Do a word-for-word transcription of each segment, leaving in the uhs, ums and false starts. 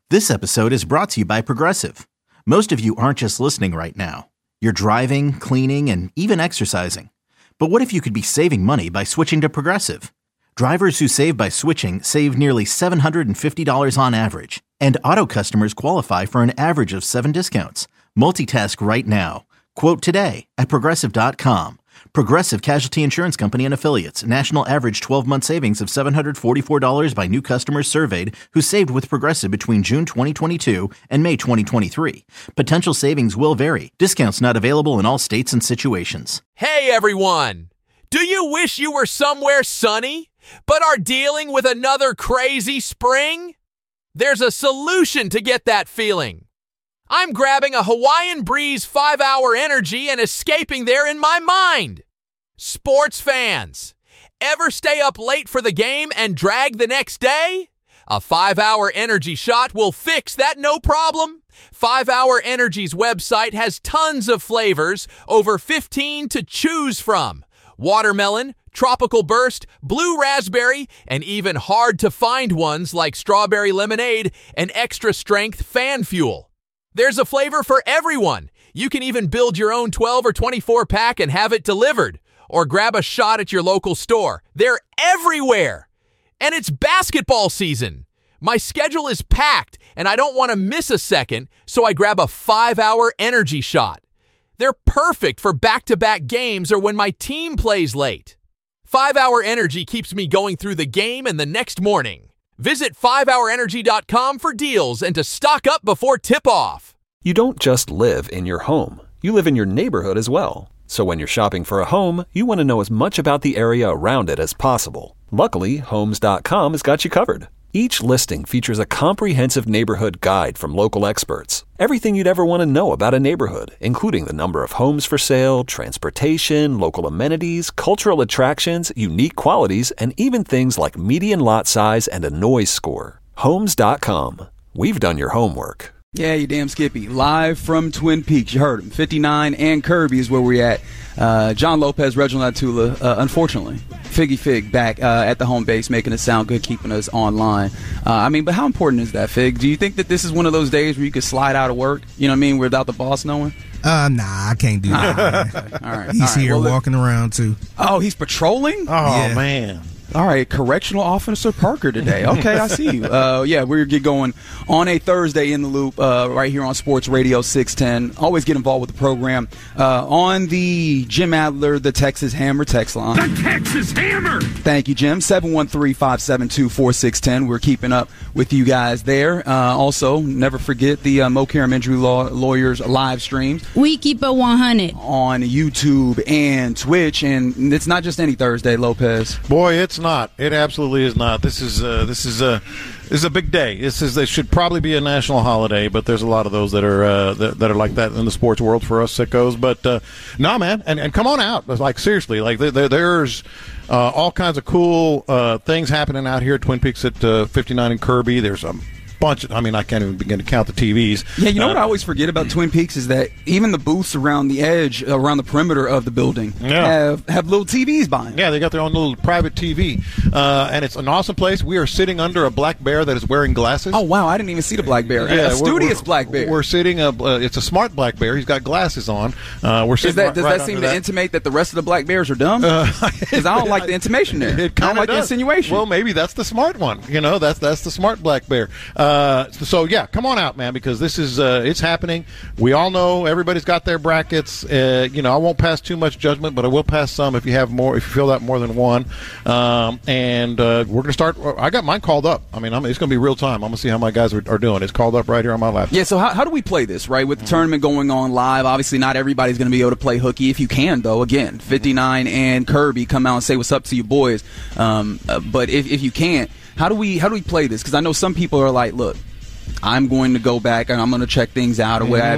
This episode is brought to you by Progressive. Most of you aren't just listening right now. You're driving, cleaning, and even exercising. But what if you could be saving money by switching to Progressive? Drivers who save by switching save nearly seven hundred fifty dollars on average. And auto customers qualify for an average of seven discounts. Multitask right now. Quote today at Progressive dot com. Progressive Casualty Insurance Company and Affiliates. National average twelve-month savings of seven hundred forty-four dollars by new customers surveyed who saved with Progressive between June twenty twenty-two and May twenty twenty-three. Potential savings will vary. Discounts not available in all states and situations. Hey, everyone! Do you wish you were somewhere sunny, but are dealing with another crazy spring? There's a solution to get that feeling. I'm grabbing a Hawaiian Breeze five hour Energy and escaping there in my mind. Sports fans, ever stay up late for the game and drag the next day? A five hour Energy shot will fix that no problem. five hour Energy's website has tons of flavors, over fifteen to choose from. Watermelon, tropical burst, blue raspberry, and even hard-to-find ones like strawberry lemonade and extra-strength fan fuel. There's a flavor for everyone. You can even build your own twelve or twenty-four pack and have it delivered. Or grab a shot at your local store. They're everywhere. And it's basketball season. My schedule is packed, and I don't want to miss a second, so I grab a five hour Energy shot. They're perfect for back-to-back games or when my team plays late. five hour Energy keeps me going through the game and the next morning. Visit five hour energy dot com for deals and to stock up before tip-off. You don't just live in your home. You live in your neighborhood as well. So when you're shopping for a home, you want to know as much about the area around it as possible. Luckily, Homes dot com has got you covered. Each listing features a comprehensive neighborhood guide from local experts. Everything you'd ever want to know about a neighborhood, including the number of homes for sale, transportation, local amenities, cultural attractions, unique qualities, and even things like median lot size and a noise score. Homes dot com. We've done your homework. Yeah, you damn Skippy. Live from Twin Peaks. You heard him. fifty-nine and Kirby is where we're at. Uh, John Lopez, Reginald Atula, uh, unfortunately, Figgy Fig back uh, at the home base, making us sound good, keeping us online. Uh, I mean, but how important is that, Fig? Do you think that this is one of those days where you could slide out of work, you know what I mean, without the boss knowing? Uh, nah, I can't do that. All right. He's all right. here well, walking around, too. Oh, he's patrolling? Oh, Yeah. man. All right, Correctional Officer Parker today. Okay, I see you. Uh, yeah, we're get going on a Thursday in the Loop uh, right here on Sports Radio six ten. Always get involved with the program uh, on the Jim Adler, the Texas Hammer text line. The Texas Hammer! Thank you, Jim. seven one three, five seven two, four six one zero. We're keeping up with you guys there. Uh, also, never forget the uh, Mo Karam Injury Law Lawyers live streams. We keep it one hundred. On YouTube and Twitch. And it's not just any Thursday, Lopez. Boy, it's not. It absolutely is not. This is uh, this is a this is a big day. This is this should probably be a national holiday, but there's a lot of those that are uh, that, that are like that in the sports world for us sickos. But uh, no, man, and, and come on out. Like seriously, like there, there, there's uh, all kinds of cool uh, things happening out here at Twin Peaks at uh, fifty-nine and Kirby. There's a bunch of, I mean, I can't even begin to count the T Vs. Yeah, you know uh, what I always forget about Twin Peaks is that even the booths around the edge, around the perimeter of the building, Yeah. have, have little T Vs by them. Yeah, they got their own little private T V, uh, and it's an awesome place. We are sitting under a black bear that is wearing glasses. Oh, wow, I didn't even see the black bear. Yeah, a studious black bear. We're sitting. A, uh, it's a smart black bear. He's got glasses on. Uh, we're sitting. Is that, right, does right that seem under to that. intimate that the rest of the black bears are dumb? Because I don't like the intimation there. It I don't kinda like the does. insinuation. Well, maybe that's the smart one. You know, that's that's the smart black bear. Uh, so yeah, come on out, man, because this is uh, it's happening. We all know everybody's got their brackets. Uh, you know, I won't pass too much judgment, but I will pass some if you have more. If you fill out more than one, um, and uh, we're gonna start. I got mine called up. I mean, I'm, it's gonna be real time. I'm gonna see how my guys are, are doing. It's called up right here on my laptop. Yeah, so how, how do we play this, right? With the tournament going on live, obviously not everybody's going to be able to play hooky. If you can, though, again, fifty-nine and Kirby, come out and say what's up to you boys. Um, uh, but if, if you can't, how do we how do we play this? Because I know some people are like, look, I'm going to go back and I'm going to check things out or what have you.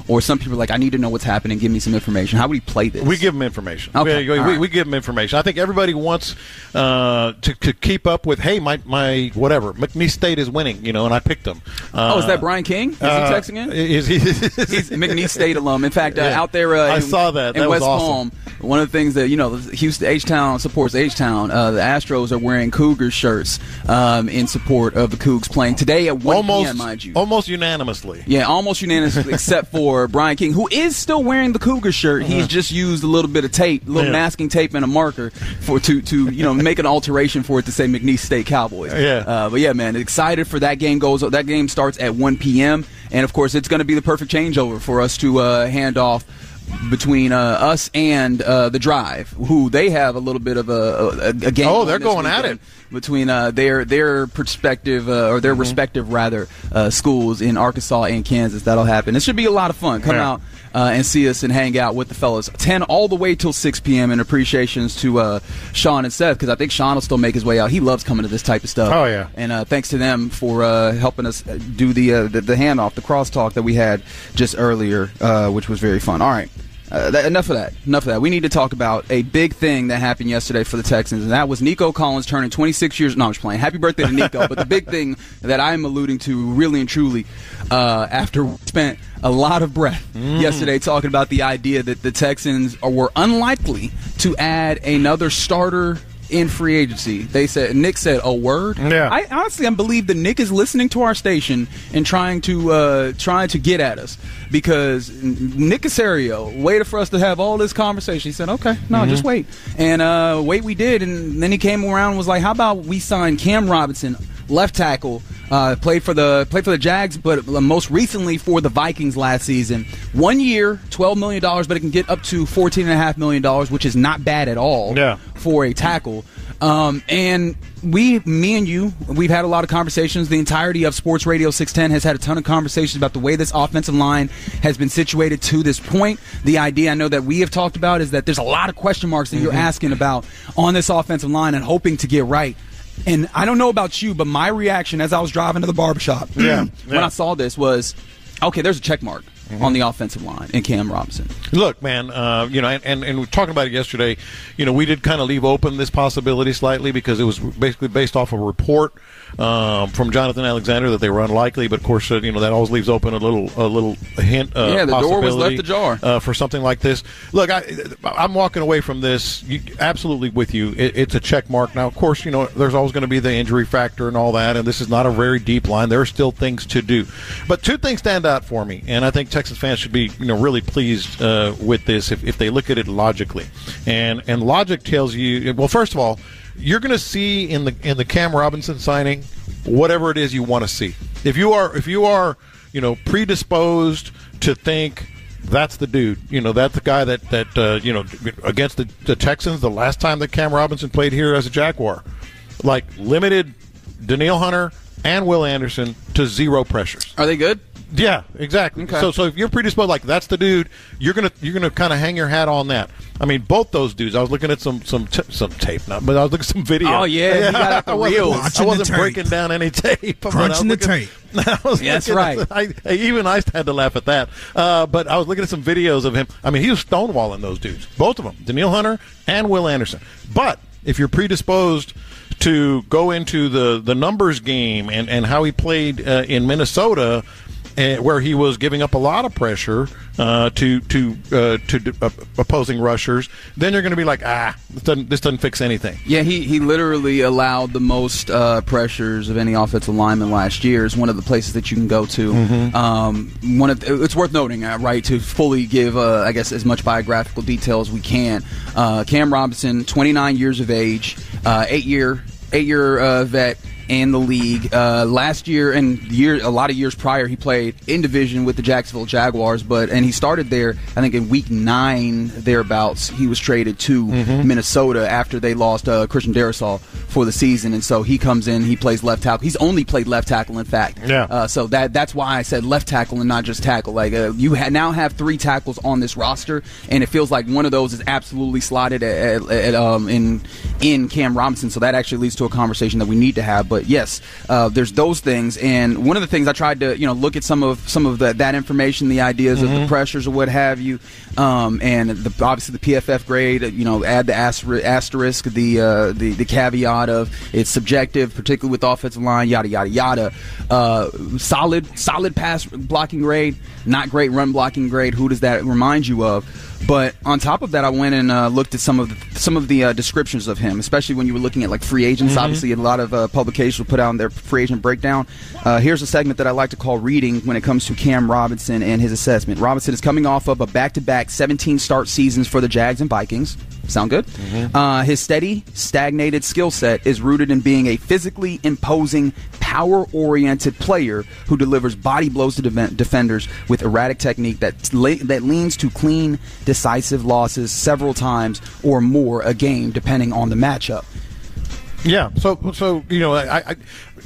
or some people are like, I need to know what's happening, give me some information. How would he play this? We give him information. Okay. We, we, right. we give him information. I think everybody wants uh, to, to keep up with, hey, my, my whatever, McNeese State is winning, you know, and I picked them. Uh, oh, is that Brian King? Is uh, he texting in? Is he? He's McNeese State alum. In fact, uh, Yeah. out there uh, I in, saw that. in That was West awesome. Palm, one of the things that, you know, Houston, H-Town supports H-Town. Uh, the Astros are wearing Cougars shirts um, in support of the Cougs playing today at one almost, p.m., mind you. Almost unanimously. Yeah, almost unanimously, except for Brian King, who is still wearing the Cougar shirt. Uh-huh. He's just used a little bit of tape, a little Yeah. masking tape and a marker for to, to you know make an alteration for it to say McNeese State Cowboys. Yeah. Uh, but yeah, man, excited for that game. Goes that game starts at one p.m. and of course it's going to be the perfect changeover for us to uh, hand off between uh, us and uh, the Drive, who they have a little bit of a, a, a game. Oh, on they're this going at weekend it. between uh, their their perspective uh, or their Mm-hmm. respective rather uh, schools in Arkansas and Kansas. That'll happen. It should be a lot of fun. Come Yeah. out uh, and see us and hang out with the fellas. ten all the way till six p.m. and appreciations to uh, Sean and Seth, because I think Sean will still make his way out. He loves coming to this type of stuff. Oh, yeah. And uh, thanks to them for uh, helping us do the, uh, the the handoff, the crosstalk that we had just earlier, uh, which was very fun. All right. Uh, that, enough of that. Enough of that. We need to talk about a big thing that happened yesterday for the Texans, and that was Nico Collins turning twenty-six years. No, I'm just playing. Happy birthday to Nico. But the big thing that I'm alluding to, really and truly, uh, after we spent a lot of breath mm. yesterday talking about the idea that the Texans are, were unlikely to add another starter in free agency. They said, Nick said, a word. Yeah. I honestly I believe that Nick is listening to our station and trying to uh, trying to get at us, because Nick Casario waited for us to have all this conversation. He said, okay, no, Mm-hmm. just wait. And uh, wait we did, and then he came around and was like, how about we sign Cam Robinson, left tackle, uh, played for the played for the Jags, but most recently for the Vikings last season. One year, twelve million dollars, but it can get up to fourteen point five million dollars, which is not bad at all Yeah. for a tackle. Um, and we, me and you, we've had a lot of conversations. The entirety of Sports Radio six ten has had a ton of conversations about the way this offensive line has been situated to this point. The idea I know that we have talked about is that there's a lot of question marks that mm-hmm. you're asking about on this offensive line and hoping to get right. And I don't know about you, but my reaction as I was driving to the barbershop yeah, when yeah. I saw this was, okay, there's a check mark mm-hmm. on the offensive line in Cam Robinson. Look, man, uh, you know, and, and, and we were talking about it yesterday. You know, we did kind of leave open this possibility slightly because it was basically based off a report um, from Jonathan Alexander that they were unlikely. But of course, uh, you know, that always leaves open a little a little hint. Uh, yeah, the door was left possibility, ajar uh, for something like this. Look, I, I'm walking away from this you, absolutely with you. It, it's a check mark. Now, of course, you know, there's always going to be the injury factor and all that, and this is not a very deep line. There are still things to do. But two things stand out for me, and I think Texas fans should be, you know, really pleased uh, with this if, if they look at it logically. And and logic tells you, well, first of all, you're going to see in the in the Cam Robinson signing whatever it is you want to see. If you are if you are, you know, predisposed to think that's the dude, you know, that's the guy that that uh, you know, against the, the Texans the last time that Cam Robinson played here as a Jaguar, like limited Danielle Hunter and Will Anderson to zero pressures. Are they good? Yeah, exactly. Okay. So, so if you're predisposed, like that's the dude, you're gonna you're gonna kind of hang your hat on that. I mean, both those dudes. I was looking at some some t- some tape, not, but I was looking at some video. Oh yeah, he got out the I wasn't, reels. I Watching the wasn't tape. breaking down any tape. but I was Crunching the looking- tape. I was Yeah, that's looking right. at- I, I, even I had to laugh at that. Uh, but I was looking at some videos of him. I mean, he was stonewalling those dudes, both of them, Danielle Hunter and Will Anderson. But if you're predisposed to go into the, the numbers game and, and how he played uh, in Minnesota, uh, where he was giving up a lot of pressure uh, to to uh, to uh, opposing rushers, then you're going to be like, ah, this doesn't this doesn't fix anything. Yeah, he, he literally allowed the most uh, pressures of any offensive lineman last year. Is one of the places that you can go to. Mm-hmm. Um, one of it's worth noting, uh, right, to fully give, uh, I guess, as much biographical detail as we can. Uh, Cam Robinson, twenty-nine years of age, uh, eight year eight year uh, vet in the league. Uh, last year and year, a lot of years prior, he played in division with the Jacksonville Jaguars, but and he started there, I think, in week nine, thereabouts. He was traded to mm-hmm. Minnesota after they lost uh, Christian Darrisaw for the season, and so he comes in, he plays left tackle. He's only played left tackle, in fact. Yeah. Uh, so that that's why I said left tackle and not just tackle. Like uh, you ha- now have three tackles on this roster, and it feels like one of those is absolutely slotted at, at, at um, in in Cam Robinson. So that actually leads to a conversation that we need to have. But But yes, uh, there's those things. And one of the things I tried to, you know, look at some of some of the, that information, the ideas mm-hmm. of the pressures or what have you, um, and the, obviously the P F F grade. You know, add the aster- asterisk, the, uh, the the caveat of it's subjective, particularly with offensive line, yada yada yada. Uh, solid solid pass blocking grade, not great run blocking grade. Who does that remind you of? But on top of that, I went and uh, looked at some of the, some of the uh, descriptions of him, especially when you were looking at like free agents. Mm-hmm. Obviously, a lot of uh, publications will put out their free agent breakdown. Uh, here's a segment that I like to call reading when it comes to Cam Robinson and his assessment. Robinson is coming off of a back-to-back seventeen start seasons for the Jags and Vikings. Sound good? Mm-hmm. Uh, his steady, stagnated skill set is rooted in being a physically imposing, power-oriented player who delivers body blows to de- defenders with erratic technique that le- that leans to clean, decisive losses several times or more a game, depending on the matchup. Yeah. So, so you know, I. I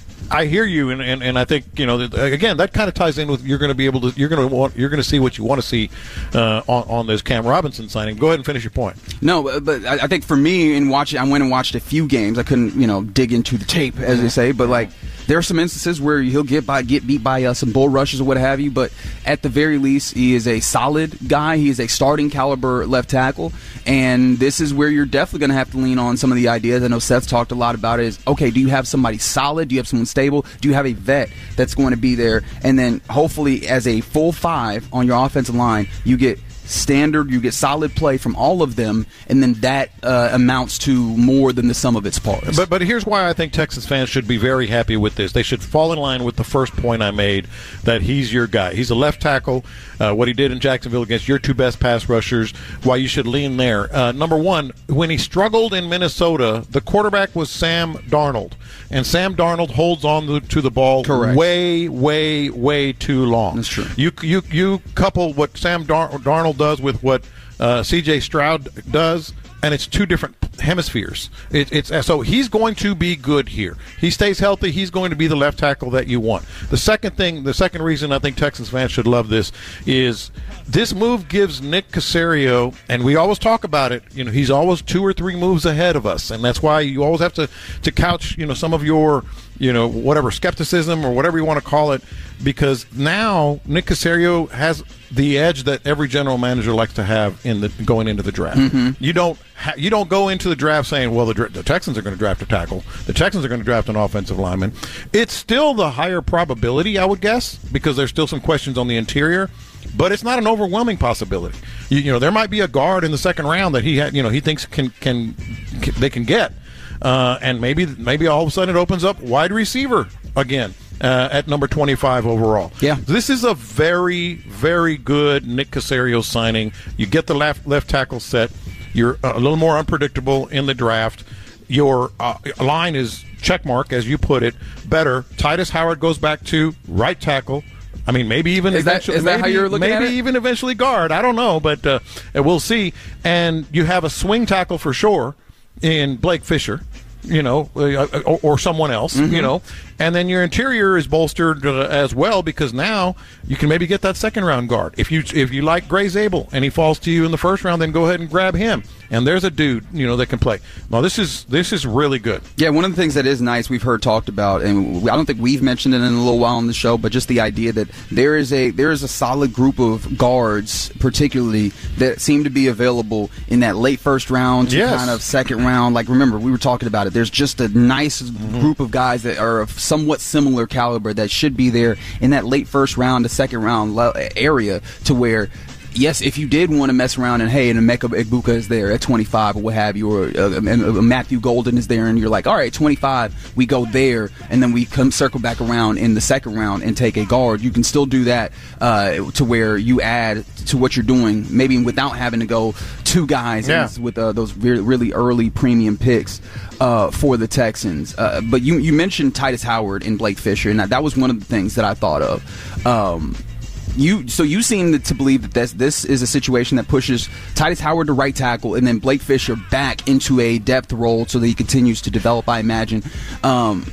I hear you, and, and, and I think, you know, that, again, that kind of ties in with you're going to be able to you're going to want you're going to see what you want to see uh, on on this Cam Robinson signing. Go ahead and finish your point. No, but I think for me, in watching, I went and watched a few games. I couldn't, you know, dig into the tape, as they say, but like there are some instances where he'll get by get beat by uh, some bull rushes or what have you. But at the very least, he is a solid guy. He is a starting caliber left tackle, and this is where you're definitely going to have to lean on some of the ideas. I know Seth talked a lot about it. Is okay, do you have somebody solid? Do you have someone stable? Do you have a vet that's going to be there? And then hopefully as a full five on your offensive line, you get standard, you get solid play from all of them, and then that uh, amounts to more than the sum of its parts. But but here's why I think Texas fans should be very happy with this. They should fall in line with the first point I made, that he's your guy. He's a left tackle. Uh, what he did in Jacksonville against your two best pass rushers, why you should lean there. Uh, number one, when he struggled in Minnesota, the quarterback was Sam Darnold, and Sam Darnold holds on to, to the ball Correct. way, way, way too long. That's true. You you you couple what Sam Dar- Darnold does with what uh, C J Stroud does, and it's two different hemispheres. It, it's so he's going to be good here. He stays healthy. He's going to be the left tackle that you want. The second thing, the second reason I think Texans fans should love this is this move gives Nick Caserio, and we always talk about it. You know, he's always two or three moves ahead of us, and that's why you always have to to couch, you know, some of your, you know, whatever skepticism or whatever you want to call it, because now Nick Caserio has the edge that every general manager likes to have in the going into the draft. Mm-hmm. You don't ha- you don't go into the draft saying, well, the, dra- the Texans are going to draft a tackle, the Texans are going to draft an offensive lineman. It's still the higher probability, I would guess, because there's still some questions on the interior, but it's not an overwhelming possibility. You, you know, there might be a guard in the second round that he had, you know, he thinks can can, can they can get, uh, and maybe maybe all of a sudden it opens up wide receiver again. Uh, at number twenty-five overall. Yeah. This is a very, very good Nick Caserio signing. You get the left, left tackle set. You're a little more unpredictable in the draft. Your uh, line is checkmark, as you put it, better. Titus Howard goes back to right tackle. I mean, maybe even is eventually. That, is that maybe, how you're looking maybe at it? even eventually guard. I don't know, but uh, we'll see. And you have a swing tackle for sure in Blake Fisher. You know, uh, or, or someone else, mm-hmm. you know, and then your interior is bolstered uh, as well, because now you can maybe get that second round guard. If you if you like Gray Zabel and he falls to you in the first round, then go ahead and grab him. And there's a dude, you know, that can play. Well, this is this is really good. Yeah, one of the things that is nice we've heard talked about, and I don't think we've mentioned it in a little while on the show, but just the idea that there is a there is a solid group of guards, particularly, that seem to be available in that late first round to yes. kind of second round. Like, remember, we were talking about it. There's just a nice mm-hmm. group of guys that are of somewhat similar caliber that should be there in that late first round to second round area, to where, yes, if you did want to mess around and, hey, and Emeka Egbuka is there at twenty-five or what have you, or uh, uh, Matthew Golden is there, and you're like, all right, twenty-five, we go there, and then we come circle back around in the second round and take a guard. You can still do that uh, to where you add to what you're doing, maybe without having to go two guys yeah. with uh, those re- really early premium picks uh, for the Texans. Uh, but you, you mentioned Titus Howard and Blake Fisher, and that, that was one of the things that I thought of. Um, You so you seem to believe that this, this is a situation that pushes Titus Howard to right tackle and then Blake Fisher back into a depth role so that he continues to develop, I imagine. Um,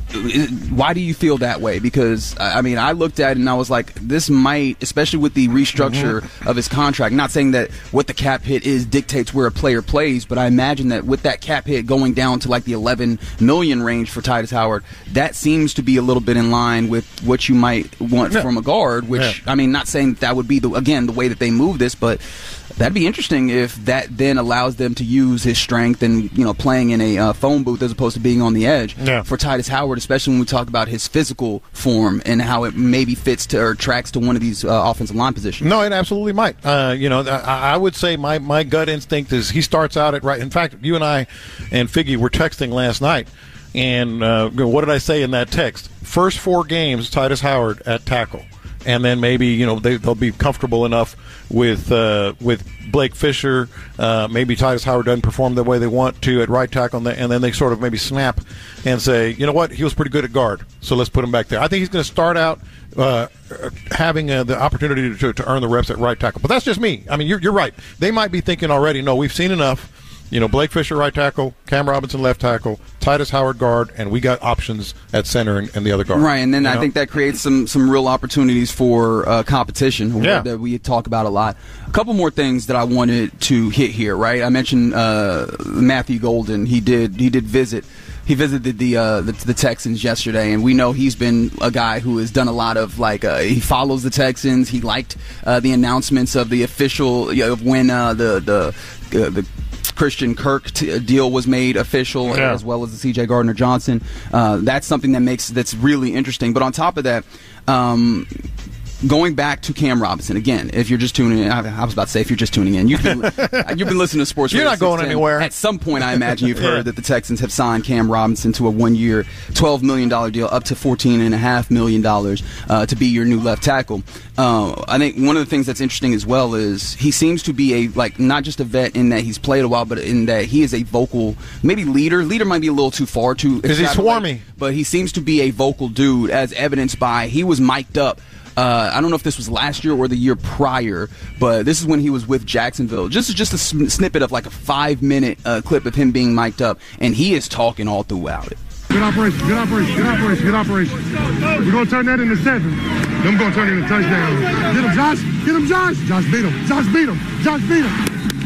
why do you feel that way? Because, I mean, I looked at it and I was like, this might, especially with the restructure mm-hmm. of his contract, not saying that what the cap hit is dictates where a player plays, but I imagine that with that cap hit going down to like the eleven million range for Tytus Howard, that seems to be a little bit in line with what you might want yeah. from a guard, which, yeah. I mean, not saying that, that would be, the again, the way that they move this, but that'd be interesting if that then allows them to use his strength and, you know, playing in a uh, phone booth as opposed to being on the edge yeah. for Tytus Howard, especially when we talk about his physical form and how it maybe fits to or tracks to one of these uh, offensive line positions. No, it absolutely might. Uh, you know, I, I would say my, my gut instinct is he starts out at right. In fact, you and I and Figgy were texting last night, and uh, what did I say in that text? First four games, Tytus Howard at tackle. And then maybe, you know, they, they'll be comfortable enough with uh, with Blake Fisher. Uh, maybe Tytus Howard doesn't perform the way they want to at right tackle, and then they sort of maybe snap and say, you know what, he was pretty good at guard, so let's put him back there. I think he's going to start out uh, having uh, the opportunity to, to earn the reps at right tackle. But that's just me. I mean, you're, you're right. They might be thinking already, no, we've seen enough. You know, Blake Fisher right tackle, Cam Robinson left tackle, Tytus Howard guard, and we got options at center and, and the other guard. Right, and then you I know? think that creates some some real opportunities for uh, competition yeah. that we talk about a lot. A couple more things that I wanted to hit here. Right, I mentioned uh, Matthew Golden. He did he did visit. He visited the, uh, the the Texans yesterday, and we know he's been a guy who has done a lot of like uh, he follows the Texans. He liked uh, the announcements of the official you know, of when uh, the the uh, the. Christian Kirk t- deal was made official, yeah. as well as the C J Gardner Johnson. Uh, that's something that makes that's really interesting. But on top of that, um, going back to Cam Robinson again, if you're just tuning in, I, I was about to say if you're just tuning in, you've been you've been listening to Sports. You're Radio not going anywhere. At some point, I imagine you've yeah. heard that the Texans have signed Cam Robinson to a one-year, twelve million dollars deal, up to fourteen and a half million dollars uh, to be your new left tackle. Uh, I think one of the things that's interesting as well is he seems to be a like not just a vet in that he's played a while, but in that he is a vocal, maybe leader. Leader might be a little too far to. Is he swarmy? But he seems to be a vocal dude, as evidenced by he was mic'd up. Uh, I don't know if this was last year or the year prior, but this is when he was with Jacksonville. Just just a sn- snippet of like a five-minute uh, clip of him being mic'd up, and he is talking all throughout it. Good operation, good operation, good operation, good operation. We're going to turn that into seven. Them going to turn it into touchdown. Get him, Josh. Get him, Josh. Josh beat him. Josh beat him. Josh beat him.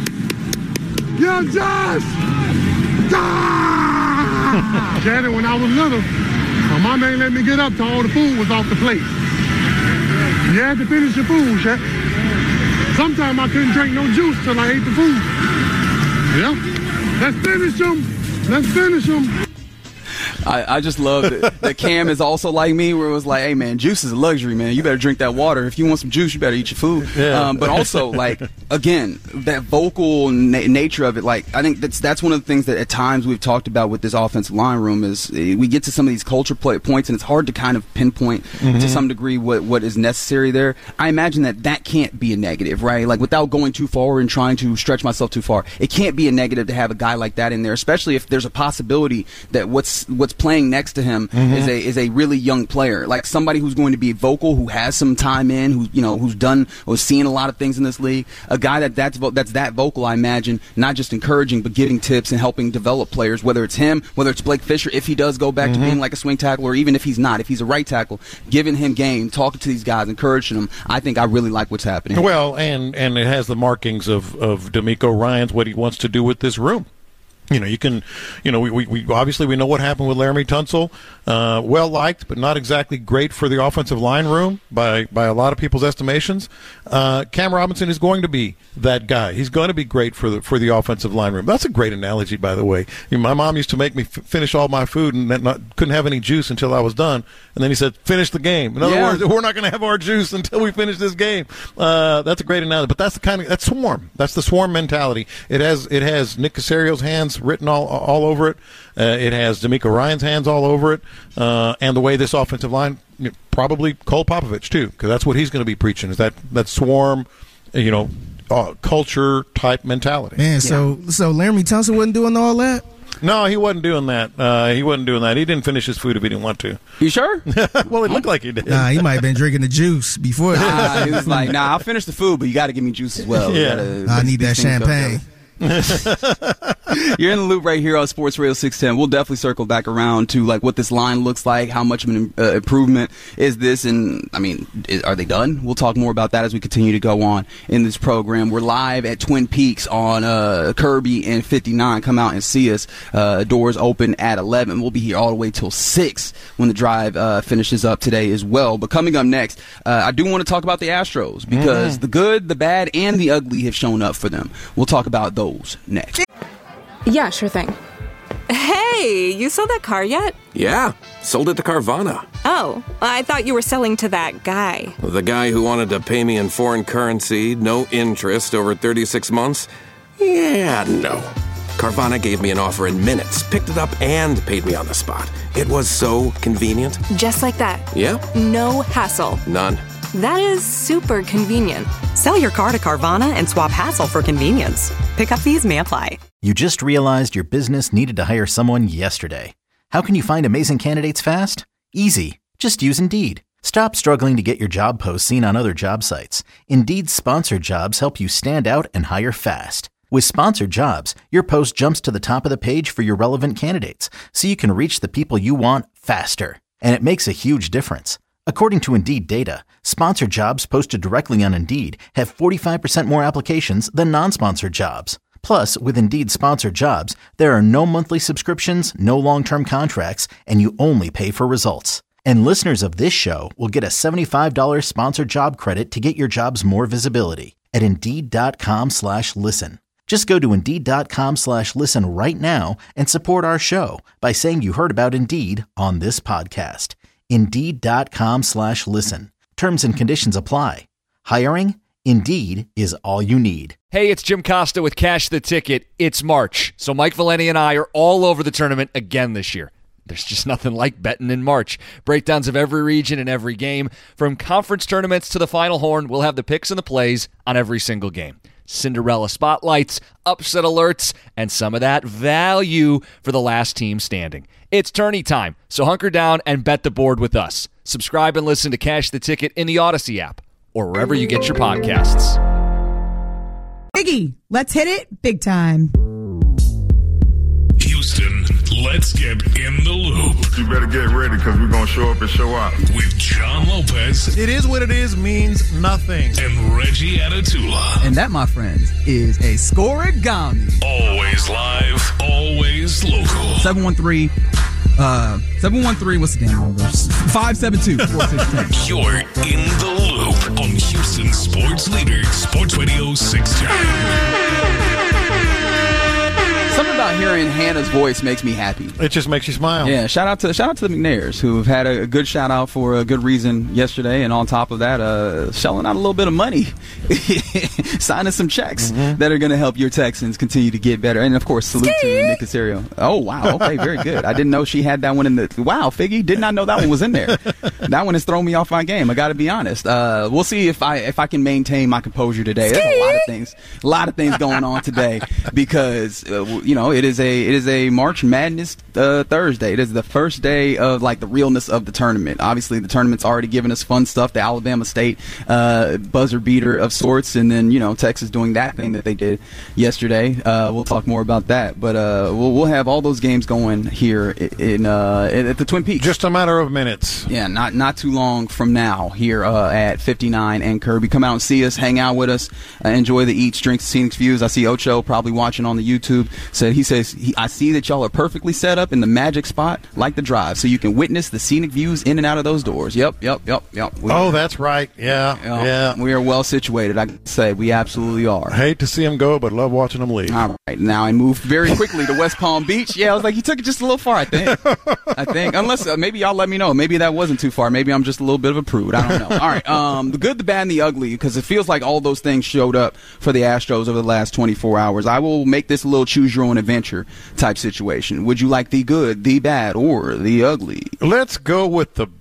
Yeah, Josh. Ah! Shannon, when I was little, my mama ain't let me get up till all the food was off the plate. You had to finish your food, Shaq. Sometimes I couldn't drink no juice till I ate the food. Yeah. Let's finish them. Let's finish them. I, I just love that, that Cam is also like me, where it was like, hey, man, juice is a luxury, man. You better drink that water. If you want some juice, you better eat your food. Yeah. Um, but also, like, again, that vocal na- nature of it, like, I think that's that's one of the things that at times we've talked about with this offensive line room is we get to some of these culture play points, and it's hard to kind of pinpoint mm-hmm. to some degree what, what is necessary there. I imagine that that can't be a negative, right? Like, without going too far and trying to stretch myself too far, it can't be a negative to have a guy like that in there, especially if there's a possibility that what's what's playing next to him mm-hmm. is a is a really young player, like somebody who's going to be vocal, who has some time in, who you know who's done or seen a lot of things in this league. A guy that that's vo- that's that vocal, I imagine, not just encouraging but giving tips and helping develop players. Whether it's him, whether it's Blake Fisher, if he does go back mm-hmm. to being like a swing tackle, or even if he's not, if he's a right tackle, giving him game, talking to these guys, encouraging them. I think I really like what's happening. Well, and and it has the markings of of D'Amico Ryans, what he wants to do with this room. You know, you can, you know, we, we, we obviously we know what happened with Laramie Tunsil. Uh, well liked, but not exactly great for the offensive line room by, by a lot of people's estimations. Uh, Cam Robinson is going to be that guy. He's going to be great for the for the offensive line room. That's a great analogy, by the way. You know, my mom used to make me f- finish all my food and not, couldn't have any juice until I was done. And then he said, "Finish the game." In other yeah. words, we're not going to have our juice until we finish this game. Uh, that's a great analogy. But that's the kind of that's swarm. That's the swarm mentality. It has it has Nick Casario's hands written all all over it. Uh, it has D'Amico Ryans' hands all over it, uh, and the way this offensive line, you know, probably Cole Popovich too, because that's what he's going to be preaching, is that that swarm, you know, uh, culture type mentality. Man, so yeah. so Laramie Tunsil wasn't doing all that. No, he wasn't doing that. Uh, he wasn't doing that. He didn't finish his food if he didn't want to. You sure? Well, it looked like he did. Nah, he might have been drinking the juice before. Nah, he was like, "Nah, I'll finish the food, but you got to give me juice as well." Yeah, gotta, I need that champagne. You're in the loop right here on Sports Radio six ten. We'll definitely circle back around to like what this line looks like, how much of an uh, improvement is this, and I mean, is, are they done? We'll talk more about that as we continue to go on in this program. We're live at Twin Peaks on uh, Kirby and fifty-nine. Come out and see us. Uh, doors open at eleven. We'll be here all the way till six when the drive uh, finishes up today as well. But coming up next, uh, I do want to talk about the Astros because mm. the good, the bad, and the ugly have shown up for them. We'll talk about those next. Yeah, sure thing. Hey, you sold that car yet? Yeah, sold it to Carvana. Oh, I thought you were selling to that guy. The guy who wanted to pay me in foreign currency, no interest, over thirty-six months? Yeah, no. Carvana gave me an offer in minutes, picked it up, and paid me on the spot. It was so convenient. Just like that. Yeah. No hassle. None. That is super convenient. Sell your car to Carvana and swap hassle for convenience. Pickup fees may apply. You just realized your business needed to hire someone yesterday. How can you find amazing candidates fast? Easy. Just use Indeed. Stop struggling to get your job posts seen on other job sites. Indeed's sponsored jobs help you stand out and hire fast. With sponsored jobs, your post jumps to the top of the page for your relevant candidates, so you can reach the people you want faster. And it makes a huge difference. According to Indeed data, sponsored jobs posted directly on Indeed have forty-five percent more applications than non-sponsored jobs. Plus, with Indeed sponsored jobs, there are no monthly subscriptions, no long-term contracts, and you only pay for results. And listeners of this show will get a seventy-five dollars sponsored job credit to get your jobs more visibility at Indeed.com slash listen. Just go to Indeed.com slash listen right now and support our show by saying you heard about Indeed on this podcast. Indeed.com slash listen. Terms and conditions apply. Hiring? Indeed is all you need. Hey, it's Jim Costa with Cash the Ticket. It's March, so Mike Valeni and I are all over the tournament again this year. There's just nothing like betting in March. Breakdowns of every region and every game. From conference tournaments to the Final Horn, we'll have the picks and the plays on every single game. Cinderella spotlights, upset alerts, and some of that value for the last team standing. It's tourney time, so hunker down and bet the board with us. Subscribe and listen to Cash the Ticket in the Odyssey app or wherever you get your podcasts. Iggy, let's hit it big time. Houston, let's get in the loop. You better get ready because we're going to show up and show out. With John Lopez. It is what it is means nothing. And Reggie Atatula. And that, my friends, is a scoregami. Always live, always local. seven one three Uh, seven one three, what's the damn number? five seven two, four six one zero. You're in the loop on Houston Sports Leader, Sports Radio six ten. Something about hearing Hannah's voice makes me happy. It just makes you smile. Yeah, shout out to shout out to the McNairs who have had a good shout out for a good reason yesterday, and on top of that, uh, shelling out a little bit of money, signing some checks mm-hmm. that are going to help your Texans continue to get better. And of course, salute Ski. to Nick Casario. Oh wow, okay, very good. I didn't know she had that one in the. Wow, Figgy, did not know that one was in there. That one has thrown me off my game. I got to be honest. Uh, we'll see if I if I can maintain my composure today. Ski. There's a lot of things, a lot of things going on today because. Uh, You know, it is a it is a March Madness uh, Thursday. It is the first day of like the realness of the tournament. Obviously, the tournament's already given us fun stuff. The Alabama State uh, buzzer beater of sorts, and then you know Texas doing that thing that they did yesterday. Uh, we'll talk more about that, but uh, we'll we'll have all those games going here in uh, at the Twin Peaks. Just a matter of minutes. Yeah, not not too long from now here uh, at fifty-nine and Kirby. Come out and see us, hang out with us, uh, enjoy the eats, drinks, scenic views. I see Ocho probably watching on the YouTube. Said he says he, I see that y'all are perfectly set up in the magic spot like the drive, so you can witness the scenic views in and out of those doors. Yep, yep, yep, yep. We oh, are, that's right. Yeah, yeah, yeah. We are well situated. I can say we absolutely are. I hate to see them go, but love watching them leave. All right, now I moved very quickly to West Palm Beach. Yeah, I was like, you took it just a little far. I think. I think unless uh, maybe y'all let me know. Maybe that wasn't too far. Maybe I'm just a little bit of a prude. I don't know. All right, um, the good, the bad, and the ugly, because it feels like all those things showed up for the Astros over the last twenty-four hours. I will make this a little choose your own adventure type situation. Would you like the good, the bad, or the ugly? Let's go with the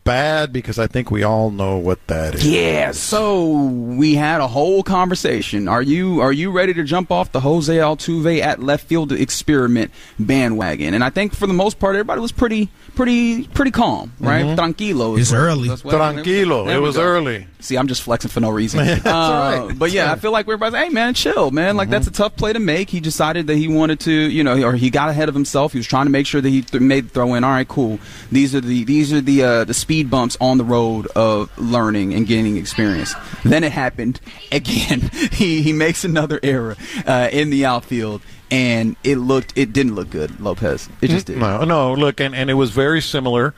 bad because I think we all know what that is. Yeah, so we had a whole conversation. Are you are you ready to jump off the Jose Altuve at left field experiment bandwagon? And I think for the most part, everybody was pretty pretty pretty calm, right? Mm-hmm. Tranquilo. It's what, early. Tranquilo. It was go. early. See, I'm just flexing for no reason. That's uh, right. But yeah, I feel like everybody's like, hey, man, chill, man. Like, mm-hmm. that's a tough play to make. He decided that he wanted to, you know, or he got ahead of himself. He was trying to make sure that he th- made the throw in. All right, cool. These are the these are the uh, the speed bumps on the road of learning and gaining experience. Then it happened again. he he makes another error uh, in the outfield. And it looked, it didn't look good, Lopez. It just did. No, no. Look, and, and it was very similar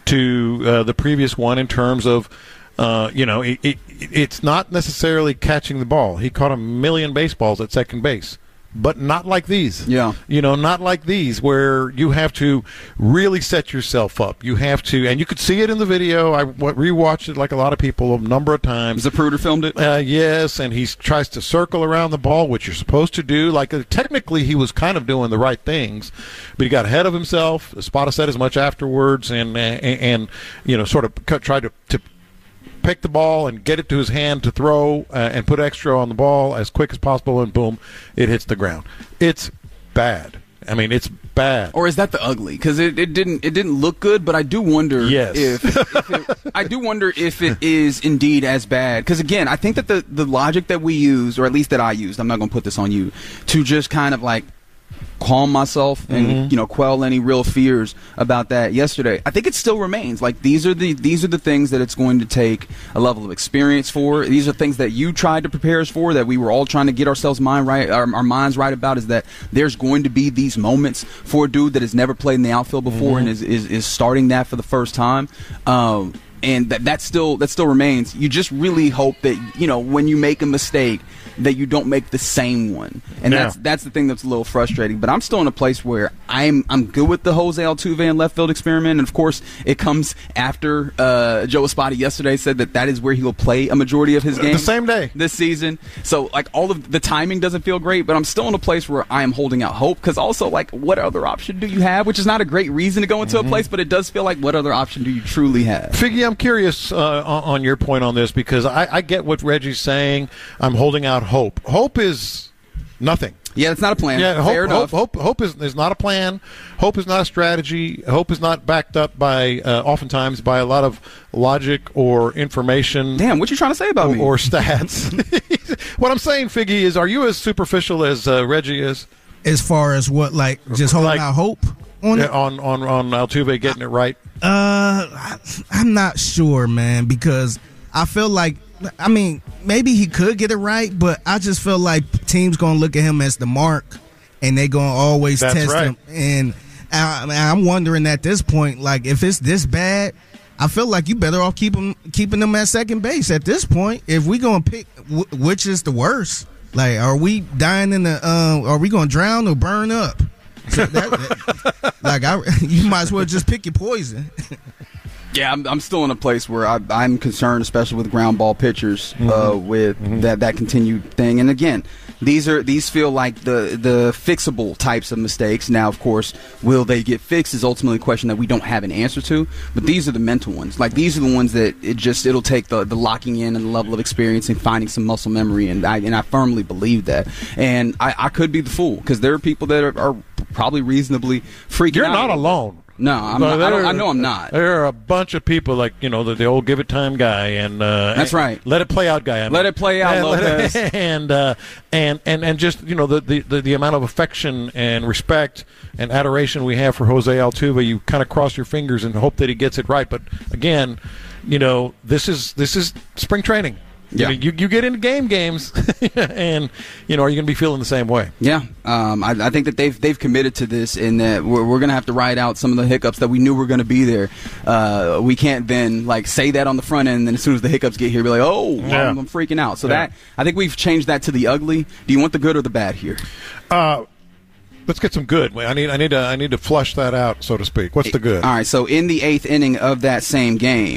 to uh, the previous one in terms of, uh, you know, it, it, it's not necessarily catching the ball. He caught a million baseballs at second base, but not like these. Yeah. You know, not like these where you have to really set yourself up. You have to, and you could see it in the video. I rewatched it like a lot of people a number of times. Zapruder filmed it? Uh, yes, and he tries to circle around the ball, which you're supposed to do. Like, uh, technically, he was kind of doing the right things, but he got ahead of himself. Espada said as much afterwards, and, and, and you know, sort of cut, tried to, to pick the ball and get it to his hand to throw uh, and put extra on the ball as quick as possible, and boom, it hits the ground. It's bad. I mean, it's bad. Or is that the ugly? Because it, it didn't it didn't look good, but I do wonder yes. if, if it, I do wonder if it is indeed as bad. Because again, I think that the the logic that we used, or at least that I used, I'm not going to put this on you, to just kind of like calm myself and mm-hmm. you know quell any real fears about that yesterday. I think it still remains like these are the these are the things that it's going to take a level of experience for. These are things that you tried to prepare us for, that we were all trying to get ourselves mind right, our, our minds right about. Is that there's going to be these moments for a dude that has never played in the outfield before mm-hmm. and is, is is starting that for the first time. Um, and that that still that still remains. You just really hope that you know when you make a mistake, that you don't make the same one, and yeah. that's that's the thing that's a little frustrating. But I'm still in a place where I'm I'm good with the Jose Altuve and left field experiment, and of course it comes after uh, Joe Espada yesterday said that that is where he will play a majority of his games the same day this season. So like all of the timing doesn't feel great, but I'm still in a place where I am holding out hope because also like what other option do you have? Which is not a great reason to go into mm-hmm. a place, but it does feel like what other option do you truly have? Figgy, I'm curious uh, on, on your point on this because I, I get what Reggie's saying. I'm holding out hope. Hope is nothing. Yeah, it's not a plan. Yeah, hope, Fair enough. Hope, hope, hope is, is not a plan. Hope is not a strategy. Hope is not backed up by, uh, oftentimes, by a lot of logic or information. Damn, what you trying to say about or, me? Or stats. What I'm saying, Figgy, is are you as superficial as uh, Reggie is? As far as what, like, just holding like, out hope on yeah, it? On, on, on Altuve getting it right? Uh, I, I'm not sure, man, because I feel like, I mean, maybe he could get it right, but I just feel like teams going to look at him as the mark, and they're going to always That's test right. him. And I, I'm wondering at this point, like, if it's this bad, I feel like you better off keep him, keeping him at second base at this point. If we going to pick w- which is the worst, like, are we dying in the, uh, are we going to drown or burn up? So that, that, like, I, you might as well just pick your poison. Yeah, I'm, I'm still in a place where I, I'm concerned, especially with ground ball pitchers, mm-hmm. uh, with mm-hmm. that, that continued thing. And again, these are these feel like the the fixable types of mistakes. Now, of course, will they get fixed is ultimately a question that we don't have an answer to. But these are the mental ones. Like these are the ones that it just it'll take the, the locking in and the level of experience and finding some muscle memory. And I and I firmly believe that. And I, I could be the fool because there are people that are, are probably reasonably freaking You're out. not alone. No, I'm not, I, don't, I know I'm not. There are a bunch of people like, you know, the, the old give it time guy and uh, that's right. Let it play out guy. I mean. Let it play out, and, Lopez. and, uh, and and and just you know the, the, the, the amount of affection and respect and adoration we have for Jose Altuve. You kind of cross your fingers and hope that he gets it right. But again, you know, this is this is spring training. Yeah. You, you get into game games, and you know, are you going to be feeling the same way? Yeah, um, I, I think that they've they've committed to this, in that we're, we're going to have to ride out some of the hiccups that we knew were going to be there. Uh, we can't then like say that on the front end, and then as soon as the hiccups get here, be like, oh, yeah. I'm, I'm freaking out. So yeah. that I think we've changed that to the ugly. Do you want the good or the bad here? Uh, let's get some good. I need I need to I need to flush that out, so to speak. What's the good? All right. So in the eighth inning of that same game,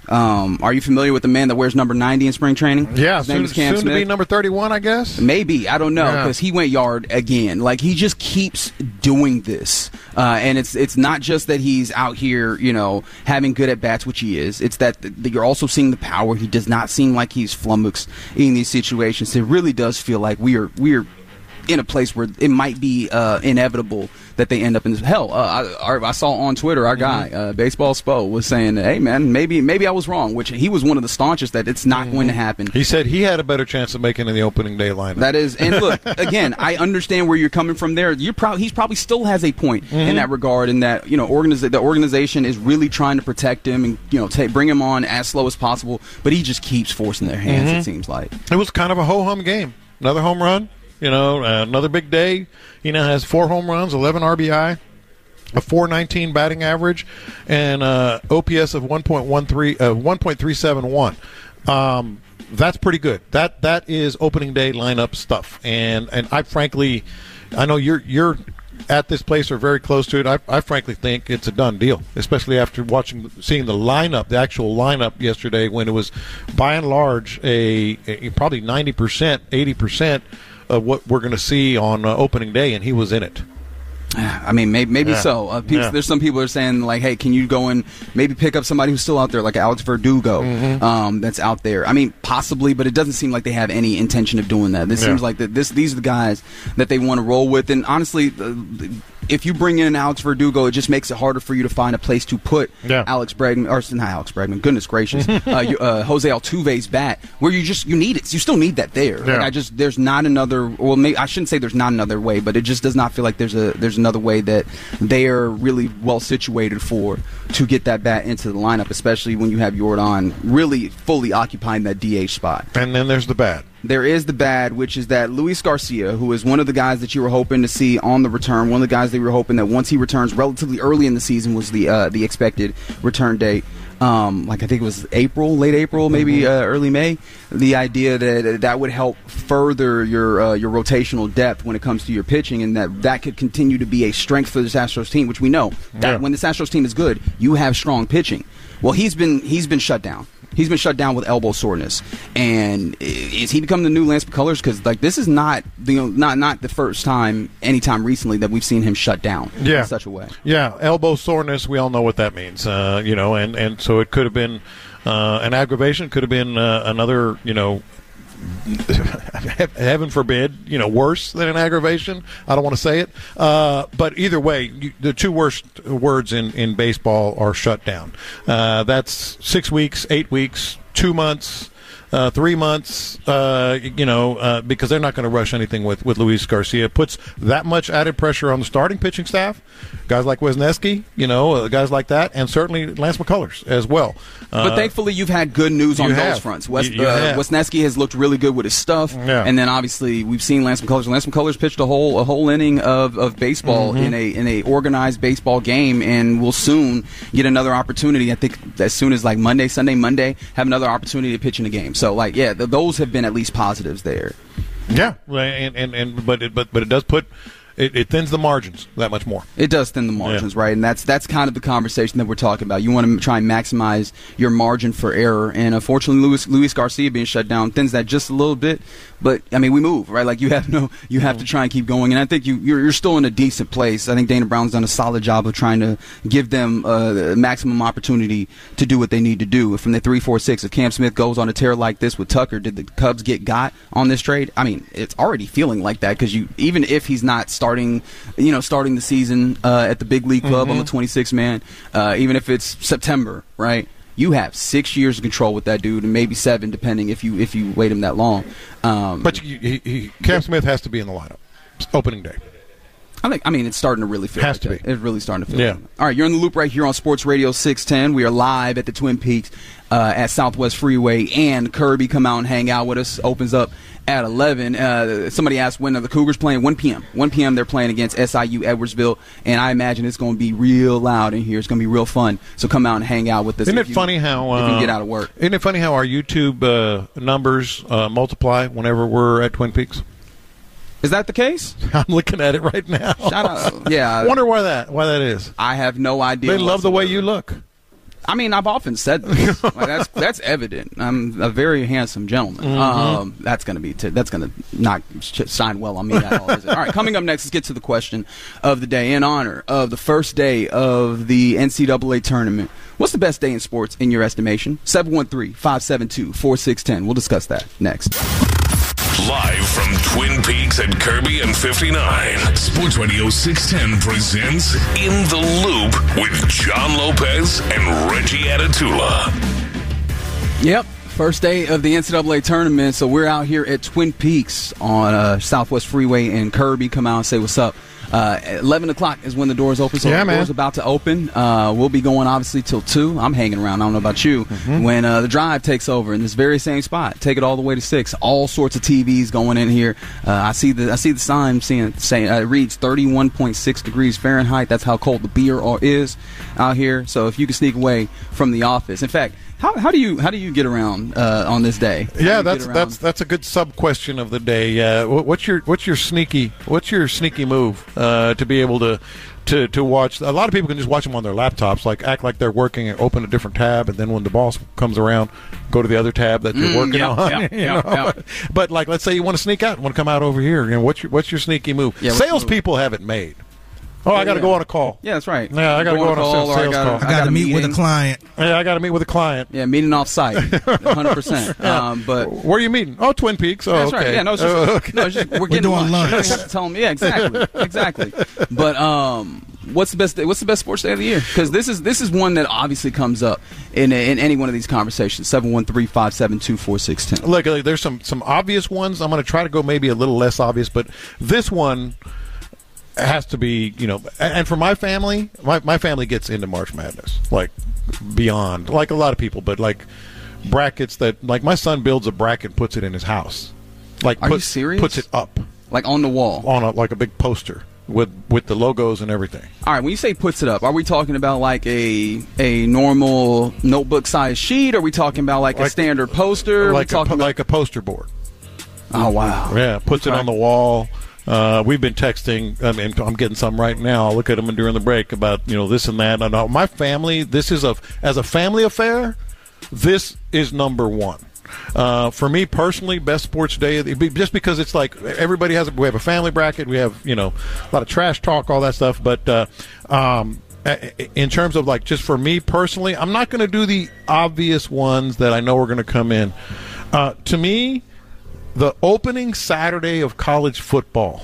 Um, are you familiar with the man that wears number ninety in spring training? Yeah, His soon, name is Cam soon to Smith. be number thirty-one, I guess. Maybe, I don't know, Yeah. because he went yard again. Like, he just keeps doing this, uh, and it's it's not just that he's out here, you know, having good at bats, which he is. It's that, that you're also seeing the power. He does not seem like he's flummoxed in these situations. It really does feel like we are we are in a place where it might be uh, inevitable that they end up in this. Hell, uh, I, I saw on Twitter our guy, uh, Baseball Spo, was saying, hey, man, maybe maybe I was wrong, which he was one of the staunchest that it's not going to happen. He said he had a better chance of making it in the opening day lineup. That is, and look, again, I understand where you're coming from there. You're probably He's probably still has a point Mm-hmm. in that regard, in that, you know, organiza- the organization is really trying to protect him and, you know, ta- bring him on as slow as possible, but he just keeps forcing their hands, Mhm. it seems like. It was kind of a ho-hum game. Another home run, you know, uh, another big day. He now has four home runs, eleven R B I, a four nineteen batting average, and uh, O P S of one point one three, uh, one point three seven one. Um, that's pretty good. That that is opening day lineup stuff. And and I frankly, I know you're you're at this place or very close to it. I, I frankly think it's a done deal, especially after watching, seeing the lineup, the actual lineup yesterday, when it was by and large a, a probably ninety percent, eighty percent of what we're going to see on uh, opening day, and he was in it. I mean, maybe, maybe Yeah. so. Uh, people, Yeah. There's some people that are saying, like, hey, can you go and maybe pick up somebody who's still out there, like Alex Verdugo, Mhm. um, that's out there. I mean, possibly, but it doesn't seem like they have any intention of doing that. This Yeah. seems like that this these are the guys that they want to roll with. And honestly, uh, if you bring in Alex Verdugo, it just makes it harder for you to find a place to put Yeah. Alex Bregman, or not Alex Bregman, goodness gracious, uh, you, uh, Jose Altuve's bat, where you just, you need it. You still need that there. Like, Yeah. I just, there's not another, well, maybe, I shouldn't say there's not another way, but it just does not feel like there's a there's another way that they are really well situated for to get that bat into the lineup, especially when you have Yordan really fully occupying that D H spot. And then there's the bad. There is the bad, which is that Luis Garcia, who is one of the guys that you were hoping to see on the return, one of the guys that you were hoping that once he returns relatively early in the season was the uh, the expected return date. Um, like I think it was April, late April, maybe uh, early May. The idea that that would help further your uh, your rotational depth when it comes to your pitching, and that that could continue to be a strength for this Astros team, which we know that Yeah. when this Astros team is good, you have strong pitching. Well, he's been he's been shut down. He's been shut down with elbow soreness, and i- is he becoming the new Lance McCullers? Because like this is not the not not the first time, anytime recently, that we've seen him shut down Yeah. in such a way. Yeah, elbow soreness, we all know what that means. Uh, you know, and, and so it could have been uh, an aggravation, could have been uh, another, you know, heaven forbid, you know, worse than an aggravation. I don't want to say it. Uh, but either way, you, the two worst words in, in baseball are shut down. Uh, that's six weeks, eight weeks, two months, uh, three months, uh, you know, uh, because they're not going to rush anything with, with Luis Garcia. It puts that much added pressure on the starting pitching staff, guys like Wisniewski, you know, uh, guys like that, and certainly Lance McCullers as well. But Uh, thankfully, you've had good news on you those have. fronts. Wes, You- you uh, have. Wisniewski has looked really good with his stuff, Yeah. and then obviously we've seen Lance McCullers. Lance McCullers pitched a whole a whole inning of, of baseball Mhm. in a in a organized baseball game, and will soon get another opportunity. I think as soon as like Monday, Sunday, Monday, have another opportunity to pitch in a game. So like, yeah, th- those have been at least positives there. Yeah, and and, and but it but but it does put it, it thins the margins that much more. It does thin the margins, right? And that's that's kind of the conversation that we're talking about. You want to try and maximize your margin for error, and unfortunately, Luis Luis Garcia being shut down thins that just a little bit. But I mean, we move, right? Like you have no, you have to try and keep going. And I think you you're, you're still in a decent place. I think Dana Brown's done a solid job of trying to give them uh, the maximum opportunity to do what they need to do. From the three, four, six, if Cam Smith goes on a tear like this with Tucker, did the Cubs get got on this trade? I mean, it's already feeling like that because you even if he's not starting, you know, starting the season uh, at the big league club on the twenty-six man, uh, even if it's September, right? You have six years of control with that dude, and maybe seven, depending if you if you wait him that long. Um, But you, he, he, Cam Smith has to be in the lineup. It's opening day. I think I mean it's starting to really feel Has like to that. be. It's really starting to feel Yeah. like that. All right, you're in the loop right here on Sports Radio six ten. We are live at the Twin Peaks uh, at Southwest Freeway, and Kirby come out and hang out with us. Opens up at eleven. Uh, somebody asked when are the Cougars playing? one p.m. one p.m. they're playing against S I U Edwardsville, and I imagine it's going to be real loud in here. It's going to be real fun. So come out and hang out with us. Isn't if it you- funny how if you can uh, get out of work? Isn't it funny how our YouTube uh, numbers uh, multiply whenever we're at Twin Peaks? Is that the case? I'm looking at it right now. Shout out. Yeah. Wonder why that why that is. I have no idea. They love the way you look. I mean, I've often said this. Like, that's that's evident. I'm a very handsome gentleman. Mm-hmm. Um, that's going to be t- that's going to not shine well on me at all. Is it? All right, coming up next, let's get to the question of the day. In honor of the first day of the N C double A tournament, what's the best day in sports in your estimation? seven one three, five seven two, four six one zero. We'll discuss that next. Live from Twin Peaks at Kirby and fifty-nine, Sports Radio six ten presents In the Loop with John Lopez and Reggie Atatula. Yep, first day of the N C double A tournament, so we're out here at Twin Peaks on uh, Southwest Freeway in Kirby. Come out and say what's up. Uh, eleven o'clock is when the doors open, so yeah, the man. doors about to open. Uh, we'll be going, obviously, till two. I'm hanging around. I don't know about you. Mm-hmm. When uh, the drive takes over in this very same spot, take it all the way to six. All sorts of T Vs going in here. Uh, I see the I see the sign seeing, saying uh, it reads thirty-one point six degrees Fahrenheit. That's how cold the beer is out here. So if you can sneak away from the office. In fact, How, how do you how do you get around uh, on this day? How yeah, that's that's that's a good sub question of the day. Uh, what's your what's your sneaky what's your sneaky move uh, to be able to, to to watch? A lot of people can just watch them on their laptops, like act like they're working and open a different tab, and then when the boss comes around, go to the other tab that you're Mm, working yeah, on. yeah, you yeah, know? yeah. But, but like, let's say you want to sneak out, want to come out over here. You know, what's your what's your sneaky move? Yeah, what's the Salespeople have it made. Oh, I got to yeah. go on a call. Yeah, that's right. Yeah, I got to go on a call, sales, or I sales gotta- call. I got to meet with a client. Yeah, I got to meet with a client. Yeah, meeting off site, one hundred percent. Um, but Where are you meeting? Oh, Twin Peaks. Oh, that's okay. right. Yeah, no, it's just, Oh, okay. no, it's just we're getting doing lunch. You don't have to tell them. Yeah, exactly, exactly. But um, what's the best day? What's the best sports day of the year? Because this is this is one that obviously comes up in in any one of these conversations. Seven one three five seven two four six ten. Look, uh, there's some some obvious ones. I'm going to try to go maybe a little less obvious, but this one has to be, you know, and for my family, my, my family gets into March Madness, like beyond, like a lot of people, but like brackets that, like my son builds a bracket, puts it in his house. Like, Are you puts, serious? Puts it up. Like on the wall? On a, like a big poster with, with the logos and everything. All right, when you say puts it up, are we talking about like a a normal notebook-sized sheet? Or are we talking about like, Like- a standard poster? Are we Like a, talking po- about- like a poster board. Oh, wow. Yeah, puts Okay. it on the wall. Uh, we've been texting. I mean, I'm getting some right now. I'll look at them during the break about, you know, this and that. And uh, my family, this is a as a family affair. This is number one. Uh, for me personally, best sports day, of the- just because it's like everybody has. A, we have a family bracket. We have, you know, a lot of trash talk, all that stuff. But uh, um, in terms of like, just for me personally, I'm not going to do the obvious ones that I know are going to come in. Uh, to me, the opening Saturday of college football.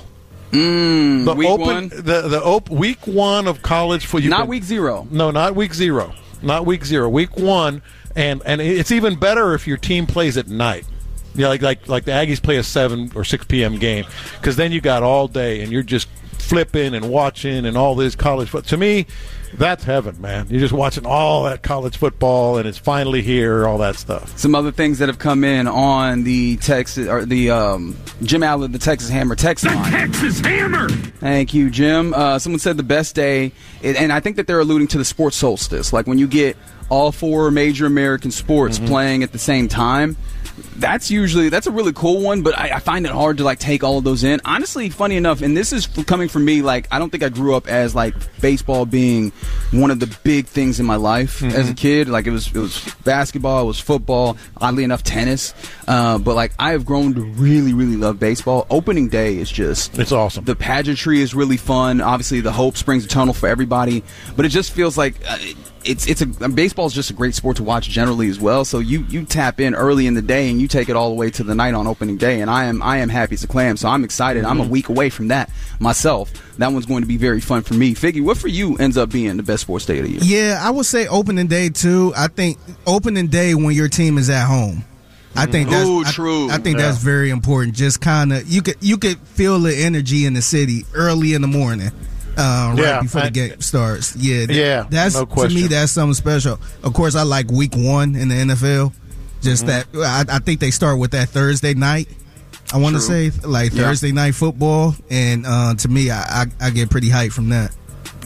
Mm, the week open, one? The the op- week one of college football. Not week zero. No, not week zero. Not week zero. Week one, and and it's even better if your team plays at night. Yeah, like like like the Aggies play a seven or six p.m. game, because then you got all day and you're just flipping and watching and all this college football. To me, that's heaven, man. You're just watching all that college football and it's finally here, all that stuff. Some other things that have come in on the Texas or the um, Jim Allen, the Texas Hammer text line. Texas Hammer! Thank you, Jim. Uh, someone said the best day, and I think that they're alluding to the sports solstice, like when you get all four major American sports Mm-hmm. playing at the same time. That's usually that's a really cool one, but I, I find it hard to like take all of those in. Honestly, funny enough, and this is f- coming from me. Like, I don't think I grew up as like baseball being one of the big things in my life Mm-hmm. as a kid. Like, it was it was basketball, it was football, oddly enough, tennis. Uh, but like, I have grown to really, really love baseball. Opening day is just it's awesome. The pageantry is really fun. Obviously, the hope springs eternal for everybody, but it just feels like. Uh, It's it's a baseball is just a great sport to watch generally as well. So you, you tap in early in the day and you take it all the way to the night on opening day. And I am I am happy as a clam. So I'm excited. I'm a week away from that myself. That one's going to be very fun for me. Figgy, what for you ends up being the best sports day of the year? Yeah, I would say opening day too. I think opening day when your team is at home. I think that's Ooh, I- true. I, think Yeah. that's very important. Just kind of you could you could feel the energy in the city early in the morning. Uh, right Yeah, before I- the game starts. Yeah, th- Yeah, that's no to question. me. That's something special. Of course, I like week one in the N F L. Just Mm-hmm. that I, I think they start with that Thursday night. I want to say like Yeah. Thursday night football, and uh, to me, I, I I get pretty hyped from that.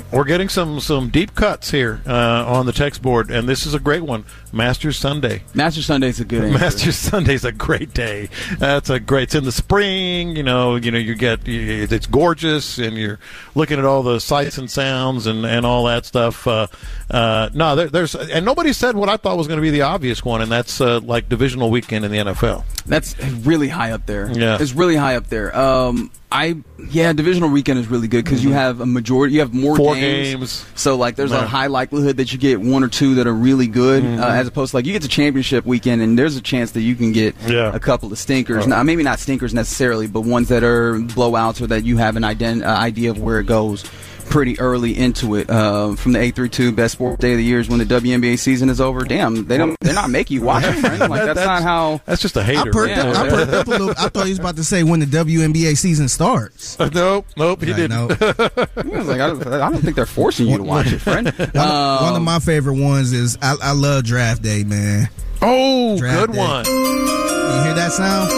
We're getting some, some deep cuts here uh, on the text board, and this is a great one. Masters Sunday. Masters Sunday is a good answer. Masters Sunday is a great day. That's a great. It's in the spring. You know. You know. You get. You, it's gorgeous, and you're looking at all the sights and sounds and, and all that stuff. Uh, uh, no, there, there's and nobody said what I thought was going to be the obvious one, and that's uh, like divisional weekend in the N F L. That's really high up there. Yeah, it's really high up there. Um, I yeah, divisional weekend is really good because mm-hmm. you have a majority. You have more Four games. games. So like, there's Man. a high likelihood that you get one or two that are really good, mm-hmm. uh, as opposed to like you get to championship weekend and there's a chance that you can get yeah. a couple of stinkers. Oh. Now, maybe not stinkers necessarily, but ones that are blowouts or that you have an ident- uh, idea of where it goes pretty early into it. Uh, from the eight through two, best sport day of the year is when the W N B A season is over. Damn, they don't. They're not making you watch it, friend. Like that's, that's not how. That's just a hater. I perked, right? up, I perked up a little. I thought he was about to say when the W N B A season starts. Uh, nope, nope, he I didn't. I was like, I don't, I don't think they're forcing you to watch it, friend. One, um, one of my favorite ones is I, I love draft day, man. Oh, draft good day. one. You hear that sound?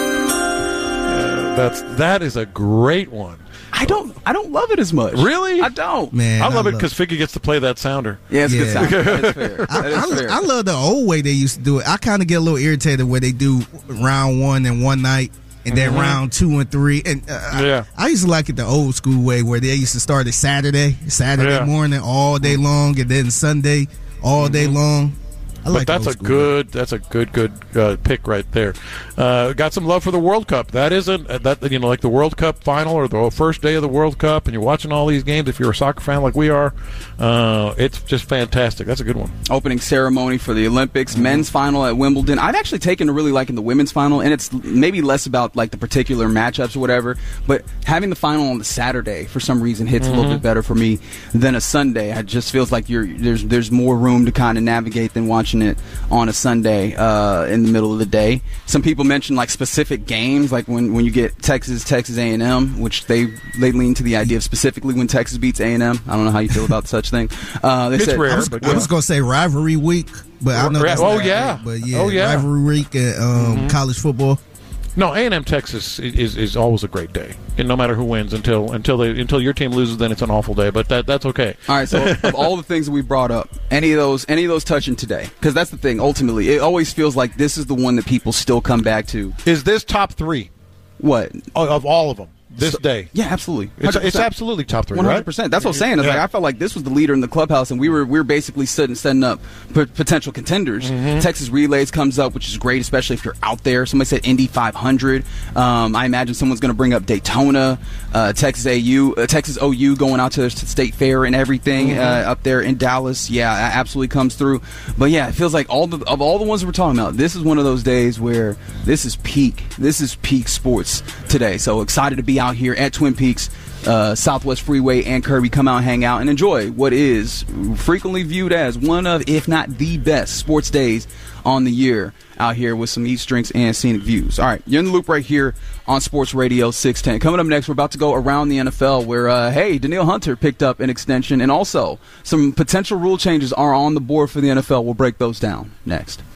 Uh, that's that is a great one. I don't. I don't love it as much. Really? I don't. Man, I love I it because Figgy gets to play that sounder. Yeah, it's Yeah. a good sound. That's fair. That I, is I, fair. I love the old way they used to do it. I kind of get a little irritated where they do round one and one night, and then Mhm. round two and three. And uh, Yeah. I, I used to like it the old school way where they used to start it Saturday, Saturday Yeah. morning all day long, and then Sunday all day long. I like But that's the a old school good, that's a good, good uh, pick right there. Uh, got some love for the World Cup. That isn't that you know like the World Cup final or the first day of the World Cup, and you're watching all these games. If you're a soccer fan like we are, uh, it's just fantastic. That's a good one. Opening ceremony for the Olympics, Mm-hmm. men's final at Wimbledon. I've actually taken to really liking the women's final, and it's maybe less about like the particular matchups or whatever, but having the final on the Saturday for some reason hits Mm-hmm. a little bit better for me than a Sunday. It just feels like you're there's there's more room to kind of navigate than watching it on a Sunday uh, in the middle of the day. Some people mention like specific games, like when, when you get Texas, Texas A and M, which they they lean to the idea of specifically when Texas beats A and M. I don't know how you feel about such thing. Uh, they It's said, rare, I was, but I was going to say rivalry week, but I know that's Oh, not yeah. right, but yeah, Oh, yeah. rivalry week at um, Mhm. college football. No, A and M Texas is, is always a great day, and no matter who wins, until until they until your team loses, then it's an awful day. But that that's okay. All right, so of all the things that we brought up, any of those, any of those touching today? Because that's the thing. Ultimately, it always feels like this is the one that people still come back to. Is this top three? What of, of all of them this So- day? Yeah, absolutely. It's, one hundred percent. it's absolutely top three. One hundred right? percent. That's what I'm saying. It's Yeah. like I felt like this was the leader in the clubhouse, and we were we were basically sitting setting up p- potential contenders. Mhm. Texas Relays comes up, which is great, especially if you're out there. Somebody said Indy five hundred. Um, I imagine someone's going to bring up Daytona, uh, Texas A U, uh, Texas O U going out to the state fair and everything Mhm. uh, up there in Dallas. Yeah, that absolutely comes through. But yeah, it feels like all the of all the ones we're talking about, this is one of those days where this is peak. This is peak sports today. So excited to be out here at Twin Peaks. Uh, Southwest Freeway and Kirby. Come out and hang out and enjoy what is frequently viewed as one of, if not the best sports days on the year out here with some eats, drinks, and scenic views. All right, you're in the loop right here on Sports Radio six ten. Coming up next, we're about to go around the N F L where, uh, hey, Danielle Hunter picked up an extension, and also some potential rule changes are on the board for the N F L. We'll break those down next.